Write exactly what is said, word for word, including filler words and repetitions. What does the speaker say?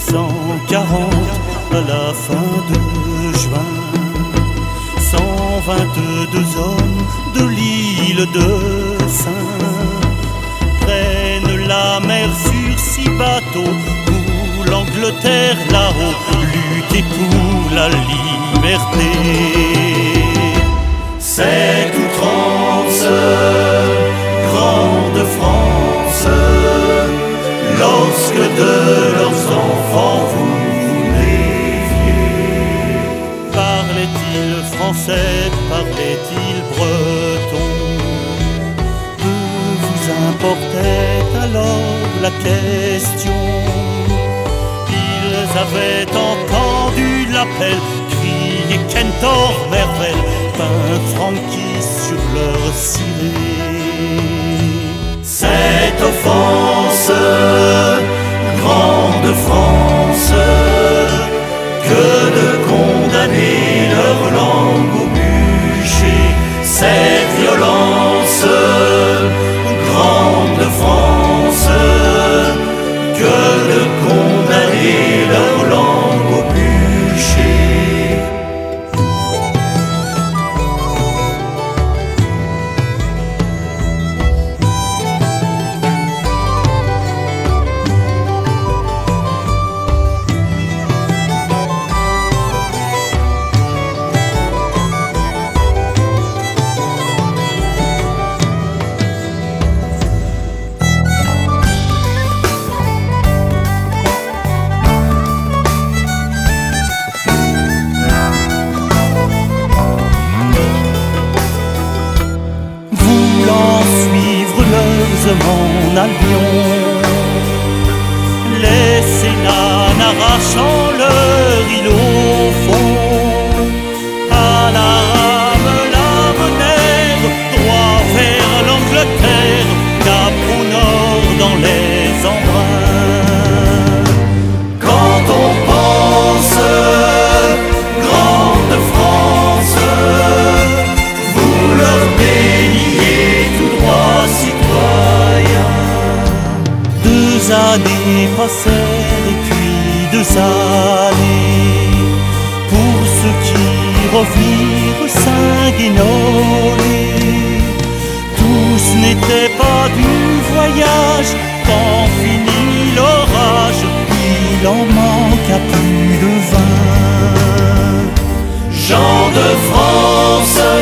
cent quarante à la fin de juin, cent vingt-deux hommes de l'île de Sein prennent la mer sur six bateaux pour l'Angleterre là-haut, lutter pour la liberté. Cette outrance, grande France, lorsque de leurs enfants vous vous défiez. Parlait-il français, parlait-il breton? Que vous importait alors la question? Ils avaient entendu l'appel, crier Kentor, Mervel, peint Francky sur leur ciré. Cette offense, grande France, que de condamner leur langue au bûcher. Cette violence, grande France, que de condamner leur langue au bûcher. En avion, les Sénats n'arrachant leur île au fond, à la rame la monnaie, droit vers l'Angleterre, cap au nord dans les embruns. Quand on pense, grande France, vous leur déniez tout droit citoyen. Deux années passèrent et puis deux années pour ceux qui revirent Saint-Guénolé. Tous n'étaient pas du voyage, quand finit l'orage, il en manqua plus de vingt. Jean de France,